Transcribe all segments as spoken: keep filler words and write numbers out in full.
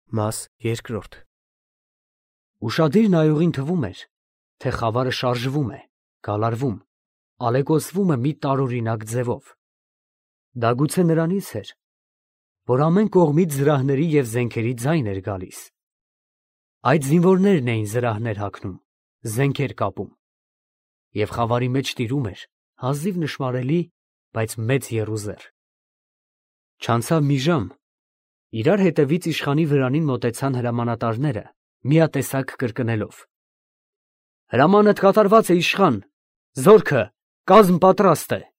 Մաս երկրորդ Ուշադիր նայողին թվում էր, թե խավարը շարժվում է, գալարվում, ալեկոծվում է մի տարօրինակ ձևով. դա գուցե նրանից էր, որ ամեն կողմից զրահների և զենքերի ձայն էր գալիս. այդ զինվորներն էին զրահներ հագնում, զենքեր կապում, և խավարի մեջ տիրում էր հազիվ նշմարելի, բայց մեծ եռուզեռ. Չանցավ մի ժամ, իրար հետևից իշխանի վրանին մոտեցան հրամանատարները, միատեսակ կրկնելով. «Հրամանդ կատարված է, իշխան, զորքը, կազմ պատրաստ է»։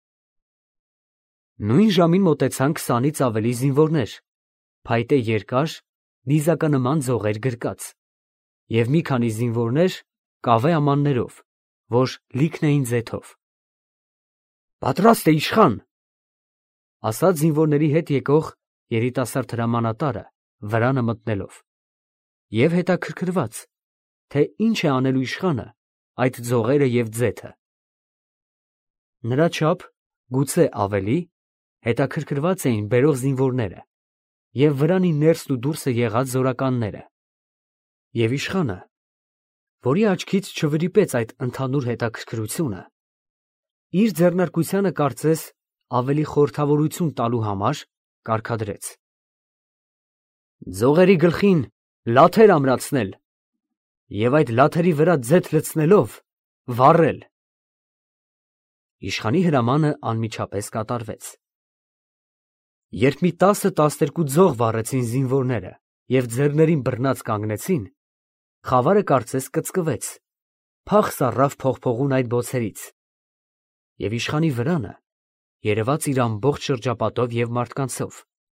Նույն ժամին մոտեցան քսանից ավելի զինվորներ, փայտե երկար, նիզականման ձողեր գրկած, և մի քանի զինվորներ կավե ամաններով, որ լիքն էին ձեթով։ «Պատրաստ է, իշխան», ասաց զինվորների հետ եկող երիտասարդ հրամանատարը, վրանը մտնելով, և հետաքրքրված, թե ինչ է անելու իշխանը այդ ձողերը և ձեթը։ Նրա չափ, գուցե ավելի, հետաքրքրված էին բերող զինվորները և վրանի ներսն ու դուրսը եղած զորականները, և իշխանը, որի աչքից չվրիպեց այդ ընդհանուր հետաքրքրությունը, իր ձեռնարկությանը կարծես ավելի խորհրդավորություն տալու համար կարգադրեց. «Ձողերի գլխին լաթեր ամրացնել և այդ լաթերի վրա ձեթ լցնելով վառել»։ Իշխանի հրամանը անմիջապես կատարվեց։ Երբ մի տասը֊տասներկու ձող վառեցին զինվորները և ձեռներին բռնած կանգնեցին, խավարը կարծես կծկվեց, փախ սառավ փողփողուն այդ բոցերից, և իշխանի վրանը երևաց իր ամբողջ շրջապատով և մարդկանցով։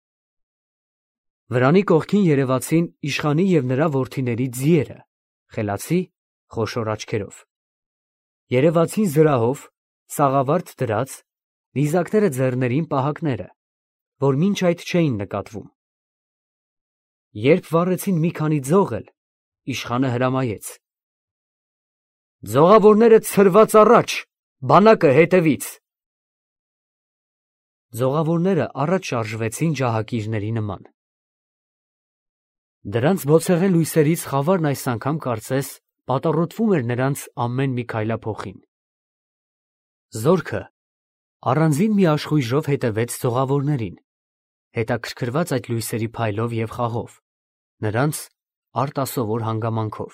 Վրանի կողքին երևացին իշխանի և նրա որդիների ձիերը, խելացի, խոշոր աչքերով. երևացին զրահով, սաղավարտ դրած, նիզակները ձեռներին պահակները, որ մինչ այդ չէին նկատվում։ Երբ վառեցին մի քանի ձող էլ, իշխանը հրամայեց. «Ձողավորները ցրված առաջ, բանակը հետևից»։ Ձողավորները առաջ շարժվեցին ջահակիրների նման։ Դրանց բոցեղեն լույսերից խավարն այս անգամ կարծես պատառոտվում էր նրանց ամեն մի քայլափոխին։ Զորքը առանձին մի աշխույժով հետևեց ձողավորներին, հետաքրքրված այդ լույսերի փայլով և խաղով, նրանց արտասովոր հանգամանքով։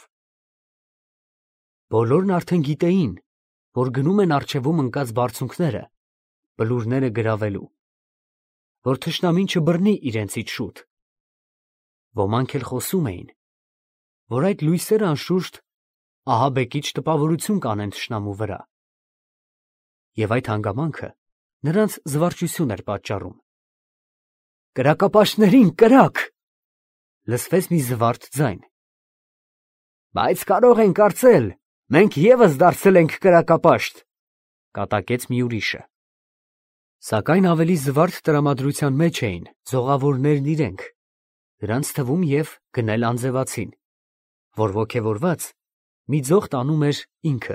Բոլորն արդեն գիտեին, որ գնում են առջևում ընկած բարձունքները բլուրները գրավելու, որ թշնամին չբռնի իրենցից շուտ։ Ոմանք էլ խոսում էին, որ այդ լույսերը անշուշտ ահաբեկիչ տպավորություն կանեն թշնամու վրա, և այդ հանգամանքը նրանց զվարճություն էր պատճառում։ «Կրակապաշտներին կրակ», լսվեց մի զվարթ ձայն։ «Բայց կարող են կարծել, մենք ևս դարձել ենք կրակապաշտ», կատակեց մի ուրիշը։ Սակայն ավելի զվարթ տրամադրության մեջ էին ձողավորներն իրենք, նրանց թվում և գնել անձևացին, որ ոգևորված մի ձող տանում էր ինքը։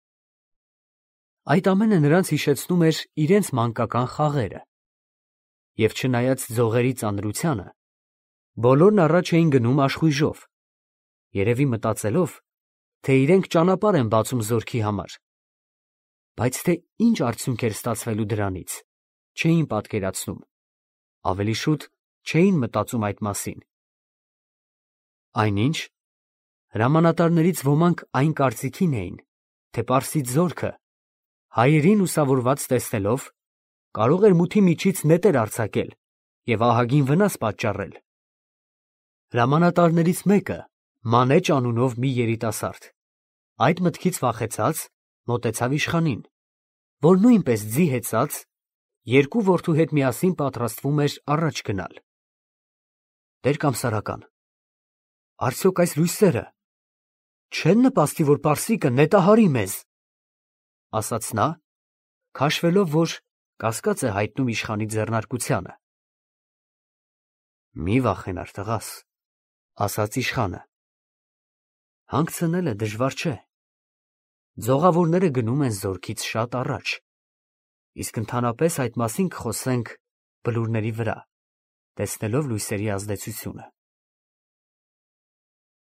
Այդ ամենը նրանց հիշեցնում էր իրենց մանկական խաղերը, և չնայած ձողերի ծանրությանը, բոլորն առաջ էին գնում աշխույժով, երևի մտածելով, թե իրենք ճանապարհ են բացում զորքի համար, բայց թե ինչ արդյունք էր ստացվելու դրանից, չէին պատկերացնում, ավելի շուտ չէին մտածում այդ մասին։ Այնինչ, հրամանատարներից ոմանք այն կարծիքին էին, թե Պարսից զորքը, հայերին լուսավորված տեսնելով, կարող էր մութի միջից նետեր արձակել և ահագին վնաս պատճառել։ Հրամանատարներից մեկը, Մանեճ անունով մի երիտասարդ, այդ մտքից վախեցած, մոտեցավ իշխանին, որ նույնպես ձի հեծած, երկու որդու հետ միասին պատրաստվում էր առաջ գնալ։ «Տեր֊Կամսարական, արդյոք այս լույսերը չեն նպաստի, որ պարսիկը նետահարի մեզ», ասաց նա, քաշվելով, որ կասկած է հայտնում իշխանի ձեռնարկությանը։ «Մի վախենար, տղաս», ասաց իշխանը, «հանգցնելը դժվար չէ։ Ձողավորները գնում են զորքից շատ առաջ, իսկ ընդհանրապես այդ մասին կխոսենք բլուրների վրա, տեսնելով լույսերի ազդեցությունը»։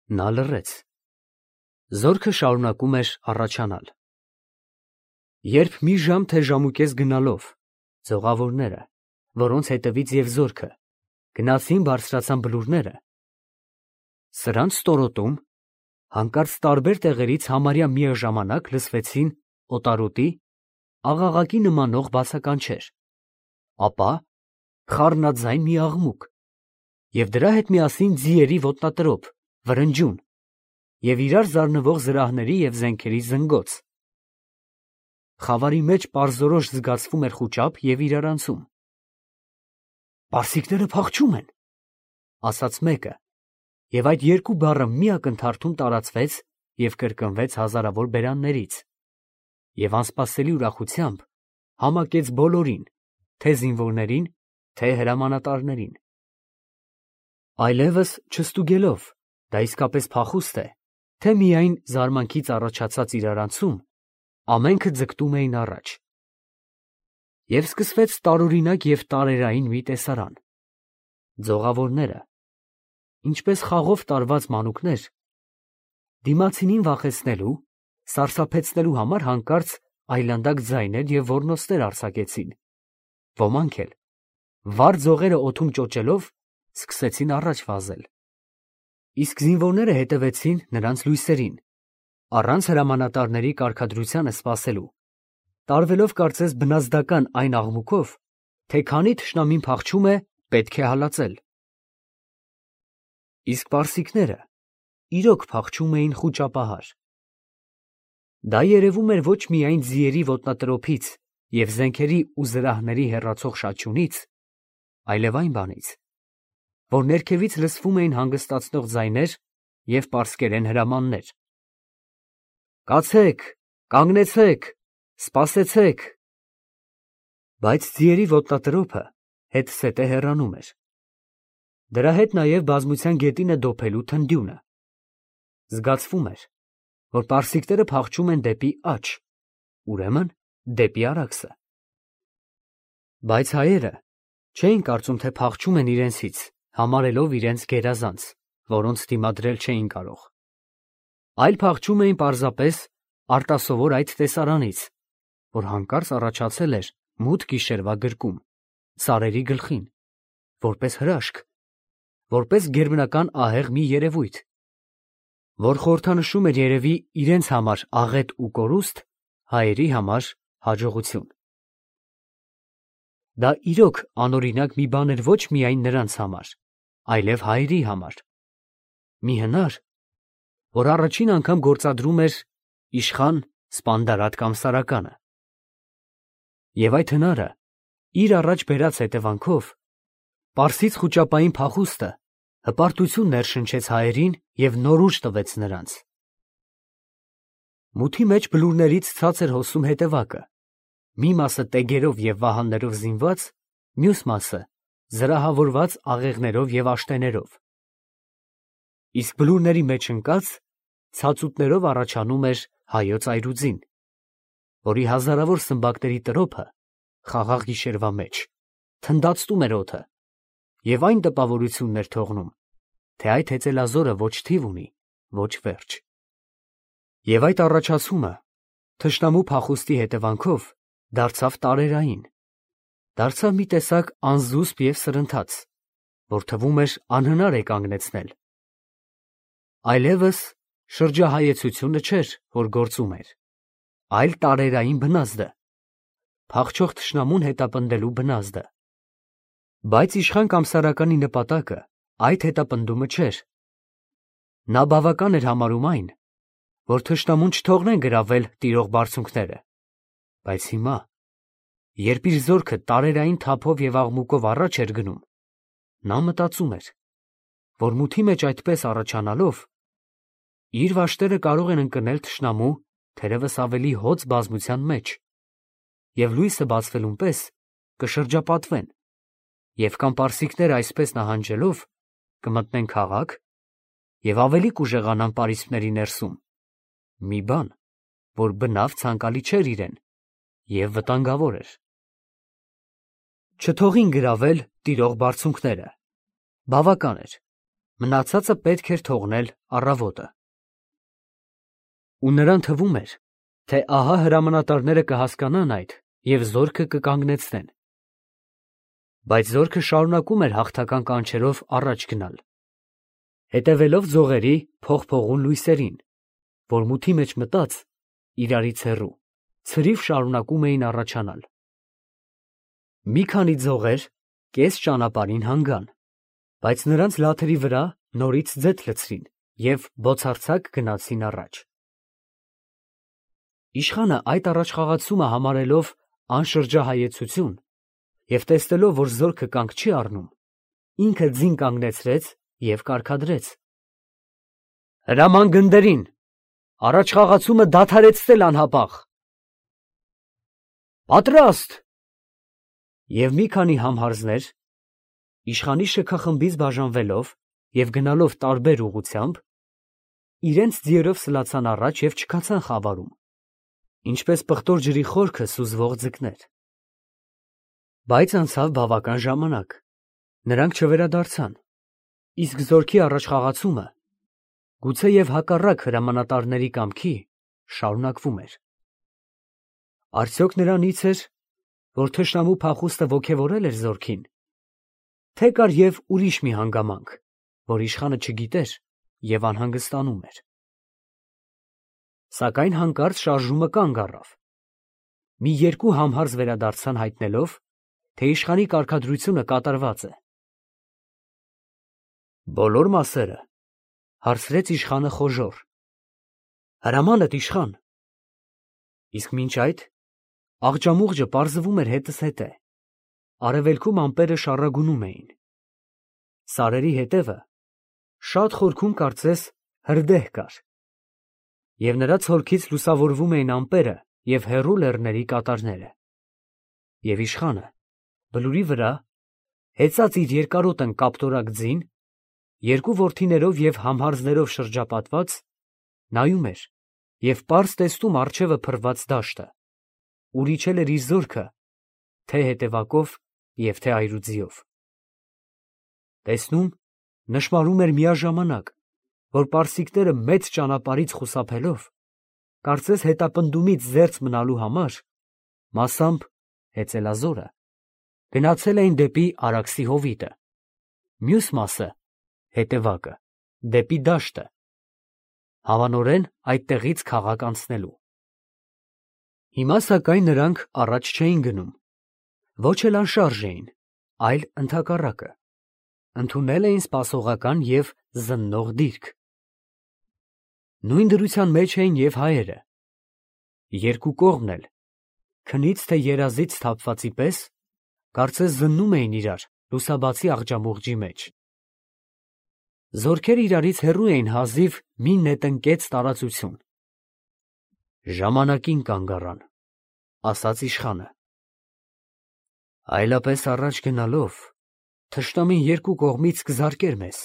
Նա լռեց։ Զորքը շարունակում էր առաջանալ։ Երբ մի ժամ թե ժամուկես գնալով ձողավորները, որոնց հետևից և զորքը, գնացին բարձրացան բլուրները, սրանց ստորոտում հանկարծ տարբեր տեղերից համարյա միաժամանակ լսվեցին օտարոտի, աղաղակի նմանող բացականչեր, ապա խառնաձայն մի աղմուկ, և դրա հետ միասին ձիերի ոտնատրոփ, վրնջյուն և իրար զարնվող զրահների և զենքերի զնգոց։ Խավարի մեջ պարզորոշ զգացվում էր խուճապ և իրարանցում։ «Պարսիկները փախչում են», ասաց մեկը, և այդ երկու բառը մի ակնթարթում տարածվեց և կրկնվեց հազարավոր բերաններից, և անսպասելի ուրախությամբ համակեց բոլորին, թե զինվորներին, թե հրամանատարներին։ Այլևս չստուգելով դա իսկապես փախուստ է, թե միայն զարմանքից առաջացած իրարանցում, ամենքը ձգտում էին առաջ։ Եվ սկսվեց տարօրինակ և տարերային մի տեսարան. ձողավորները, ինչպես խաղով տարված մանուկներ, դիմացինին վախեցնելու, սարսափեցնելու համար հանկարծ այլանդակ ձայներ և ոռնոցներ արձակեցին, ոմանք էլ, վառ ձողերը օդում ճոճելով, սկսեցին առաջ վազել, իսկ զինվորները հետևեցին նրանց լույսերին, առանց հրամանատարների կարգադրությանը սպասելու, տարվելով կարծես բնազդական այն աղմուկով, թե քանի թշնամին փախչում է, պետք է հալածել։ Իսկ պարսիկները իրոք փախչում էին խուճապահար։ Դա երևում էր ոչ միայն ձիերի ոտնատրոփից և զենքերի ու զրահների հեռացող շաչյունից, այլև այն բանից, որ ներքևից լսվում էին հանգստացնող ձայներ և պարսկերեն հրամաններ. «Կացեք, կանգնեցեք, սպասեցեք»։ Բայց ձիերի ոտնատրոփը հետզհետե հեռանում էր։ Դրա հետ նաև բազմության գետինը դոփելու թնդյունը։ Զգացվում էր, որ պարսիկները փախչում են դեպի աջ, ուրեմն դեպի Արաքսը։ Բայց հայերը չէին կարծում, թե փախչում են իրենցից, համարելով իրենց գերազանց, որոնց դիմադրել չէին կարող, այլ փախչում էին պարզապես արտասովոր այդ տեսարանից, որ հանկարծ առաջացել էր մութ գիշերվա գրկում, սարերի գլխին, որպես հրաշք, որպես գերբնական ահեղ մի երևույթ, որ խորհրդանշում էր երևի իրենց համար աղետ ու կորուստ, հայերի համար հաջողություն։ Դա իրոք անօրինակ մի բան էր ոչ միայն նրանց համար, այլև հայերի համար, մի հնար, որ առաջին անգամ գործադրում էր իշխան Սպանդարատ կամ Սարականը։ Եվ այդ հնարը իր առաջ բերած հետևանքով պարսից խուճապային փախուստը հպարտություն ներշնչեց հայերին և նոր ուժ տվեց նրանց։ Մութի մեջ բլուրներից ցած էր հոսում հետևակը, մի մասը տեգերով և վահաններով զինված, մյուս մասը զրահավորված աղեղներով և աշտեներով։ Իսկ բլուրների մեջ ընկած ցածուտներով առաջանում էր հայոց այրուձին, որի հազարավոր սմբակների տրոփը խաղաղ գիշերվա մեջ թնդացնում էր օդը և այն տպավորությունն էր թողնում, թե այդ հեծելազորը ոչ թիվ ունի, ոչ վերջ։ Եվ այդ առաջացումը թշնամու փախուստի հետևանքով դարձավ տարերային, դարձավ մի տեսակ անզուսպ և սրընթաց, որ թվում էր անհնար է կանգնեցնել։ Այլևս շրջահայեցությունը չէր, որ գործում էր, այլ տարերային բնազդը, փախչող թշնամուն հետապնդելու բնազդը։ Բայց իշխան կամ Սարականի նպատակը այդ հետապնդումը չէր։ Նա բավական էր համարում այն, որ թշնամուն չթողնեն գրավել տիրող բարձունքները, բայց հիմա, երբ իր զորքը տարերային թափով և աղմուկով առաջ էր գնում, նա մտածում էր, որ մութի մեջ այդպես առաջանալով, իր վաշտերը կարող են ընկնել թշնամու թերևս ավելի հոծ բազմության մեջ, և լույսը բացվելուն պես կշրջապատվեն, և կամ պարսիկները այսպես նահանջելով կմտնեն քաղաք և ավելի կուժեղանան պարիսպների ներսում, մի բան, որ բնավ ցանկալի չէր իրեն և վտանգավոր էր։ Չթողին գրավել տիրող բարձունքները, բավական էր, Մնացածը պետք էր թողնել առավոտը։ Ու նրան թվում էր, թե ահա հրամանատարները կհասկանան այդ և զորքը կկանգնեցնեն։ Բայց զորքը շարունակում էր հաղթական կանչերով առաջ գնալ, հետևելով ձողերի փողփողուն լույսերին, որ մութի մեջ մտած, իրարից հեռու, ցրիվ շարունակում էին առաջանալ։ Մի քանի ձողեր կես ճանապարհին հանգան, բայց նրանց լաթերի վրա նորից ձեթ լցրին և բոցարձակ գնացին առաջ։ Իշխանը այդ առաջխաղացումը համարելով անշրջահայեցություն և տեսնելով, որ զորքը կանգ չի առնում, ինքը ձին կանգնեցրեց և կարգադրեց. «Հրաման գնդերին, առաջխաղացումը դադարեցնել անհապաղ»։ «Պատրաստ»։ Եվ մի քանի համհարձներ, իշխանի շքախմբից բաժանվելով և գնալով տարբեր ուղղությամբ, իրենց ձիերով սլացան առաջ և չքացան խավարում, ինչպես պղտոր ջրի խորքը սուզվող ձկներ։ Բայց անցավ բավական ժամանակ, նրանք չվերադարձան, իսկ զորքի առաջխաղացումը, գուցեև հակառակ հրամանատարների կամքի, շարունակվում էր։ Արդյոք նրանից էր, որ թշնամու փախուստը ոգևորել էր զորքին, թե կար և ուրիշ մի հանգամանք, որ իշխանը չգիտեր և անհանգստանում էր։ Սակայն հանկարծ շարժումը կանգ առավ։ Մի երկու համհարձ վերադարձան հայտնելով, թե իշխանի կարգադրությունը կատարված է։ «Բոլոր մասերը», հարցրեց իշխանը խոժոռ։ «Հրամանդ, իշխան»։ Իսկ մինչ այդ աղջամուղջը պարզվում էր հետզհետե, արևելքում ամպերը շառագունում էին։ Սարերի հետևը շատ խորքում կարծես հրդեհ կար, և նրա ցոլքից լուսավորվում էին ամպերը և հեռու լեռների կատարները։ Եվ իշխանը բլուրի վրա, հեծած իր երկարոտն կապտորակ ձին, երկու որդիներով և համհարձներով շրջապատված, նայում էր և պարզ տեսնում առջևը փռված դաշտը, ուր իջել էր իր զորքը թե՛ հետևակով և թե՛ այրուձիով։ Տեսնում, նշմարում էր միաժամանակ, որ պարսիկները մեծ ճանապարհից խուսափելով, կարծես հետապնդումից զերծ մնալու համար, մասամբ հեծելազորը, գնացել էին դեպի Արաքսի հովիտը, մյուս մասը (հետևակը) դեպի դաշտը, հավանորեն այդտեղից քաղաք անցնելու։ Հիմա սակայն նրանք առաջ չէին գնում, ոչ էլ անշարժ էին, այլ ընդհակառակը, ընդունել էին սպասողական և զննող դիրք։ Նույն դրության մեջ էին և հայերը. երկու կողմն էլ, քնից թե երազից սթափվածի պես, կարծես զննում էին իրար լուսաբացի աղջամուղջի մեջ։ Զորքերը իրարից հեռու էին հազիվ մի նետնկեց տարածություն։ «Ժամանակին կանգ առան», ասաց իշխանը։ «Այլապես առաջ գնալով թշնամին երկու կողմից կզարկեր մեզ։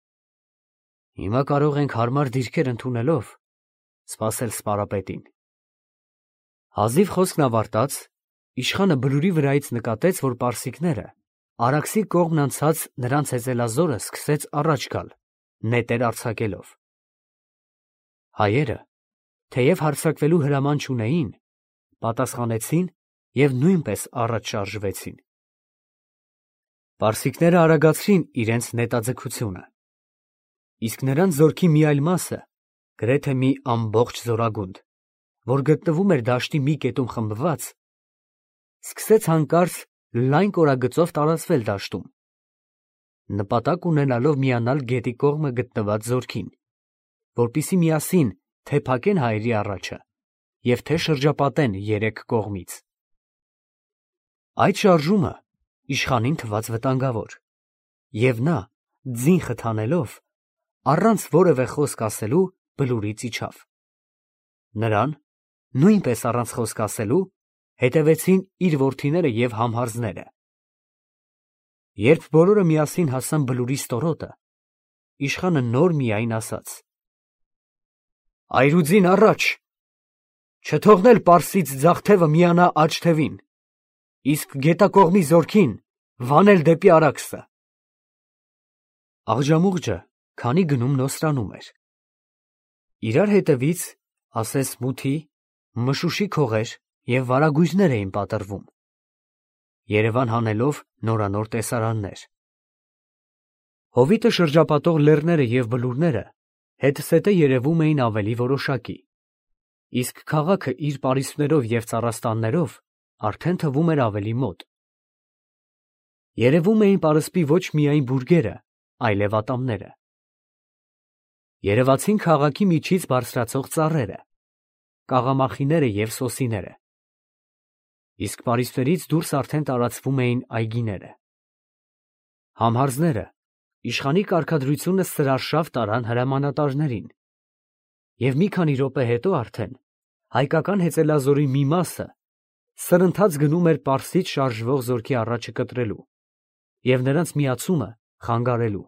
Հիմա կարող ենք հարմար դիրքեր ընդունելով սպասել սպարապետին»։ Հազիվ խոսքն ավարտած, իշխանը բլուրի վրայից նկատեց, որ պարսիկները, Արաքսի կողմն անցած նրանց հեծելազորը սկսեց առաջ գալ, նետեր արձակելով։ Հայերը, թեև հարձակվելու հրաման չունեին, պատասխանեցին և նույնպես առաջ շարժվեցին։ Պարսիկները արագացրին իրենց նետաձգությունը, իսկ նրանց զորքի մի այլ մասը, գրեթե մի ամբողջ զորագունդ, որ գտնվում էր դաշտի մի կետում խմբված, սկսեց հանկարծ լայն կորագծով տարածվել դաշտում, նպատակ ունենալով միանալ գետի կողմը գտնված զորքին, որպեսզի միասին թե՛ փակեն հայերի առաջը և թե՛ շրջապատեն երեք կողմից։ Այդ շարժումը իշխանին թվաց վտանգավոր, և նա, ձին խթանելով, առանց որևէ խոսք ասելու բլուրից իջավ։ Նրան, նույնպես առանց խոսք ասելու, հետևեցին իր որդիները և համհարձները։ Երբ բոլորը միասին հասան բլուրի ստորոտը, իշխանը նոր միայն ասաց. «Այրուձին առաջ, չթողնել պարսից ձախ թևը միանա աջ թևին, իսկ գետակողմի զորքին վանել դեպի Արաքսը»։ Աղջամուղջը քանի գնում նոսրանում էր։ Իրար հետևից, ասես մութի, մշուշի քողեր և վարագույրներ էին պատռվում, Երևան հանելով նորանոր տեսարաններ։ Հովիտը շրջապատող լեռները և բլուրները հետզհետե երևում էին ավելի որոշակի, իսկ քաղաքը իր պարիսպներով և ծառաստաններով արդեն թվում էր ավելի մոտ։ Երևում էին պարսպի ոչ միայն բուրգերը, այլև ատամները։ Երևացին քաղաքի միջից բարձրացող ծառերը, կաղամախիները և սոսիները, իսկ պարիսպներից դուրս արդեն տարածվում էին այգիները։ Համհարձները իշխանի կարգադրությունը սրարշավ տարան հրամանատարներին, և մի քանի րոպե հետո արդեն հայկական հեծելազորի մի մասը սրընթաց գնում էր Պարսից շարժվող զորքի առաջը կտրելու և նրանց միացումը խանգարելու։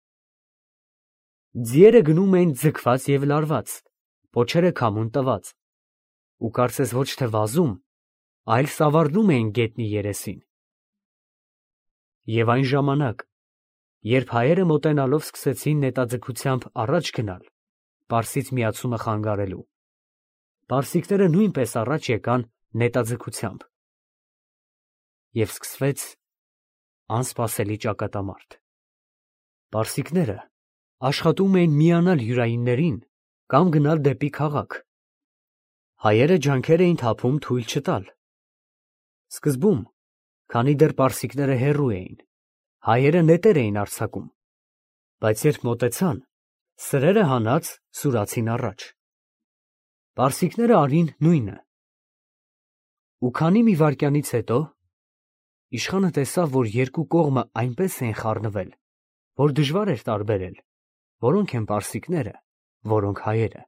Ձիերը գնում էին ձգված և լարված, պոչերը քամուն տված, ու կարծես ոչ թե վազում, այլ սավառնում էին գետնի երեսին։ Եվ այն ժամանակ, երբ հայերը մոտենալով սկսեցին նետաձգությամբ առաջ գնալ, Պարսից միացումը խանգարելու, պարսիկները նույնպես առաջ եկան նետաձգությամբ, և սկսվեց անսպասելի ճակատամարտ։ Պարսիկները աշխատում էին միանալ յուրայիններին կամ գնալ դեպի քաղաք, հայերը ջանքեր էին թափում թույլ չտալ։ Սկզբում, քանի դեռ պարսիկները հեռու էին, հայերը նետեր էին արձակում, բայց երբ մոտեցան, սրերը հանած սուրացին առաջ։ Պարսիկները արին նույնը։ Ու քանի մի վայրկյանից հետո իշխանը տեսավ, որ երկու կողմը այնպես էին խառնվել, որ դժվար էր տարբերել, որոնք են պարսիկները, որոնք հայերը։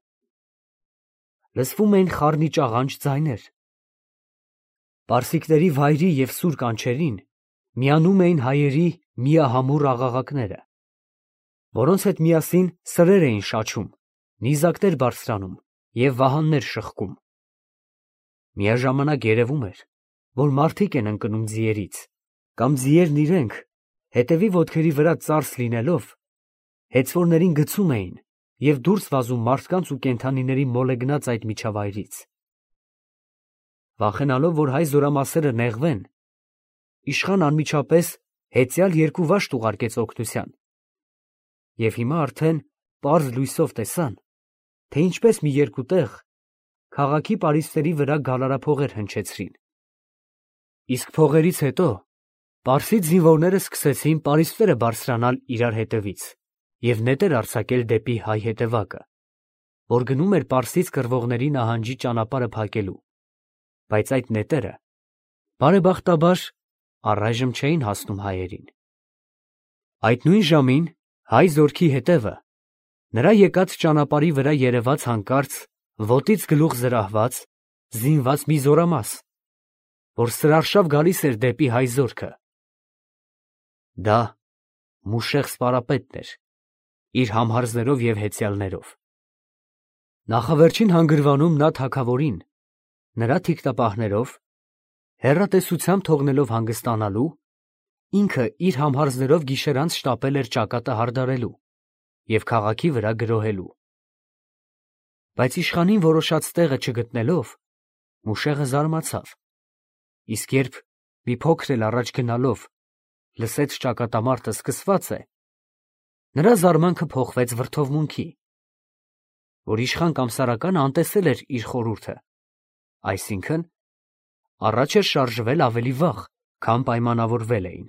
Լսվում էին խառնիճաղանճ ձայներ։ Պարսիկների վայրի և սուր կանչերին միանում էին հայերի միահամուռ աղաղակները, որոնց հետ միասին սրեր էին շաչում, նիզակներ բարձրանում և վահաններ շխկում։ Միաժամանակ երևում էր, որ մարդիկ են ընկնում ձիերից, կամ ձիերն իրենք, հետևի ոտքերի վրա ծարս լինելով, հեծվորներին գցում էին և դուրս վազում մարդկանց ու կենդանիների մոլեգնած այդ միջավայրից։ Վախենալով, որ հայ զորամասերը նեղվեն, իշխան անմիջապես հեծյալ երկու վաշտ ուղարկեց օգնության, և հիմա արդեն պարզ լույսով տեսան, թե ինչպես մի երկու տեղ քաղաքի պարիսպների վրա գալարափողեր հնչեցրին։ Իսկ փողերից հետո պարսից զինվորները սկսեցին պարիսպները բարձրանալ իրար հետևից և նետեր արձակել դեպի հայ հետևակը, որ գնում էր Պարսից կռվողների նահանջի ճանապարհը փակելու, բայց այդ նետերը, բարեբախտաբար, առայժմ չէին հասնում հայերին։ Այդ նույն ժամին հայ զորքի հետևը, նրա եկած ճանապարհի վրա երևաց հանկարծ ոտից գլուխ զրահված, զինված մի զորամաս, որ սրարշավ գալիս էր դեպի հայ զորքը։ Դա Մուշեղ սպարապետն էր, իր համհարձներով և հեծյալներով։ Նախավերջին հանգրվանում նա թագավորին, նրա թիկնապահներով, հեռատեսությամբ թողնելով հանգստանալու, ինքը իր համհարձներով գիշերանց շտապել էր ճակատը հարդարելու և քաղաքի վրա գրոհելու։ Բայց իշխանին որոշած տեղը չգտնելով, Մուշեղը զարմացավ, իսկ երբ մի փոքր էլ առաջ գնալով լսեց ճակատամարտը սկսված է, նրա զարմանքը փոխվեց վրդովմունքի, որ իշխան Կամսարականը անտեսել էր իր խորհուրդը, այսինքն՝ առաջ էր շարժվել ավելի վաղ, քան պայմանավորվել էին։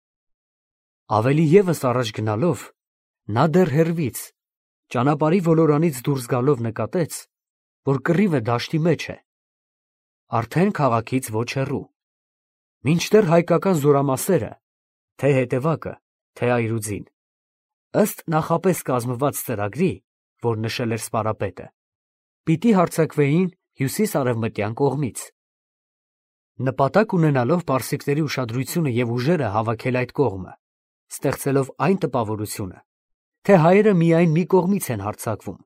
Ավելի ևս առաջ գնալով, նա դեռ հեռվից, ճանապարհի ոլորանից դուրս գալով նկատեց, որ կռիվը դաշտի մեջ է, արդեն քաղաքից ոչ հեռու, մինչդեռ հայկական զորամասերը, թե հետևակը, թե այրուձին, ըստ նախապես կազմված ծրագրի, որ նշել էր սպարապետը, պիտի հարձակվեին հյուսիս֊արևմտյան կողմից։ Նպատակ ունենալով պարսիկների ուշադրությունը և ուժերը հավաքել այդ կողմը, ստեղծելով այն տպավորությունը, թե հայերը միայն մի կողմից են հարձակվում։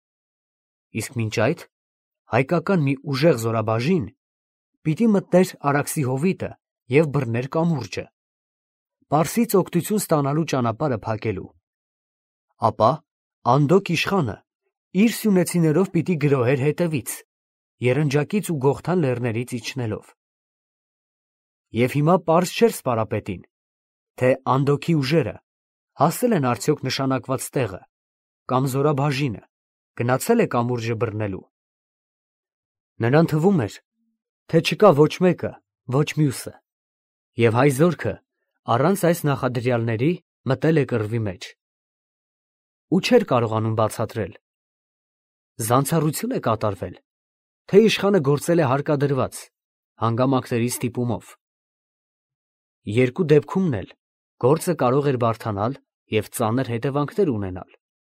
Իսկ մինչ այդ հայկական մի ուժեղ զորաբաժին պիտի մտներ Արաքսի հովիտը և բռներ կամուրջը, Պարսից օգնություն ստանալու ճանապարհը փակելու, ապա Անդոք իշխանը իր սյունեցիներով պիտի գրոհեր հետևից, երնջակից ու Գողթան լեռներից իջնելով։ Եվ հիմա պարզ չէր սպարապետին, թե Անդոքի ուժերը հասել են արդյոք նշանակված տեղը, կամ զորաբաժինը գնացել է կամուրջը բռնելու։ Նրան թվում էր, թե չկա ոչ մեկը, ոչ մյուսը, և հայ զորքը առանց այս նախադրյալների մտել է կռվի մեջ։ Ու չէր կարողանում բացատրել, զանցառություն է կատարվել, թե իշխանը գործել է հարկադրված, հանգամանքների ստիպումով։ Երկու դեպքումն էլ գործը կարող էր բարդանալ և ծանր հետևանքներ ունենալ։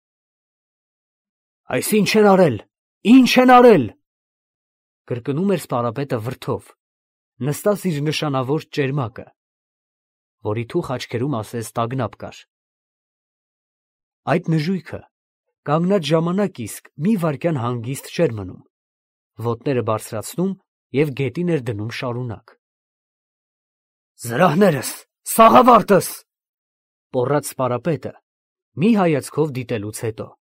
Այս ի՞նչ են արել, ի՞նչ են արել, կրկնում էր սպարապետը վրդով, նստած իր նշանավոր ճերմակը, որի թուխ աչքերում ասես տագնապ կար։ Այդ նժույգը կանգնած ժամանակ իսկ մի վայրկյան հանգիստ չէր մնում, ոտները բարձրացնում և գետին էր դնում շարունակ։ Զրահներս, սաղավարտս, պոռաց սպարապետը մի հայացքով դիտելուց հետո։